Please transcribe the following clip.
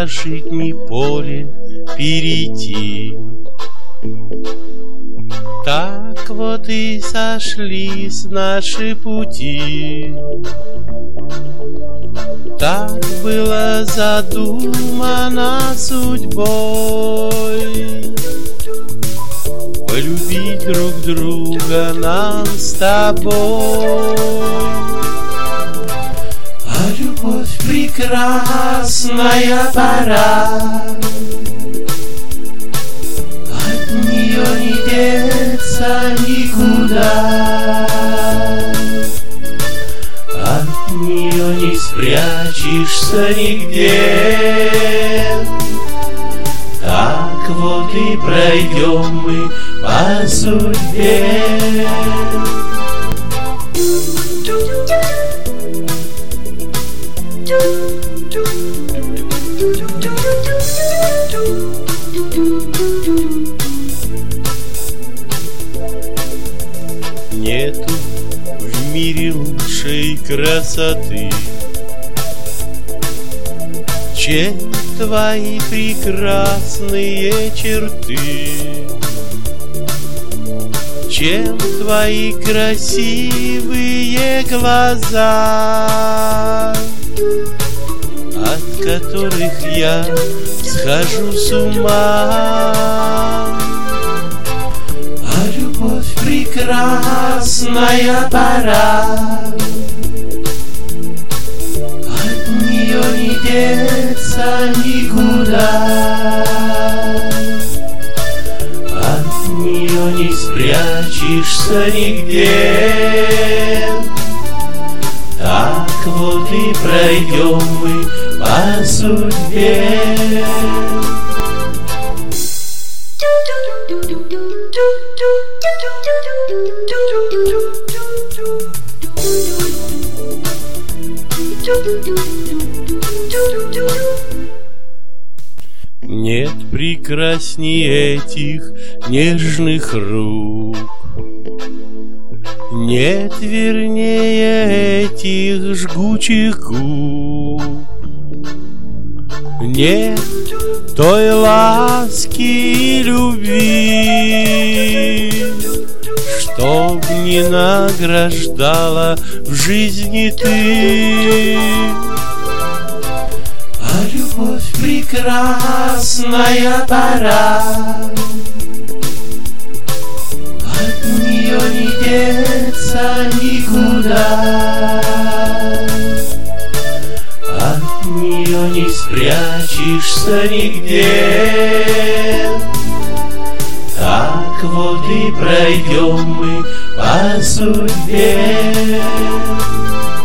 житни поле перейти. Так вот и сошлись наши пути. Так было задумано судьбой, полюбить друг друга нам с тобой. А любовь прекрасная пора, от нее не деться никуда, от нее не спрячешься нигде. Так вот и пройдем мы по судьбе. Нету в мире лучшей красоты, чем твои прекрасные черты, чем твои красивые глаза, от которых я схожу с ума. А любовь прекрасная пора, от нее не деться никуда, от нее не спрячешься нигде. Так вот и пройдем мы по судьбе. Нет прекрасней этих нежных рук, нет вернее этих жгучих губ, нет той ласки и любви, чтоб не награждала в жизни ты. А любовь прекрасная пора, от нее не деться никуда, от нее не спрячешься нигде. Так вот и пройдем мы по судьбе.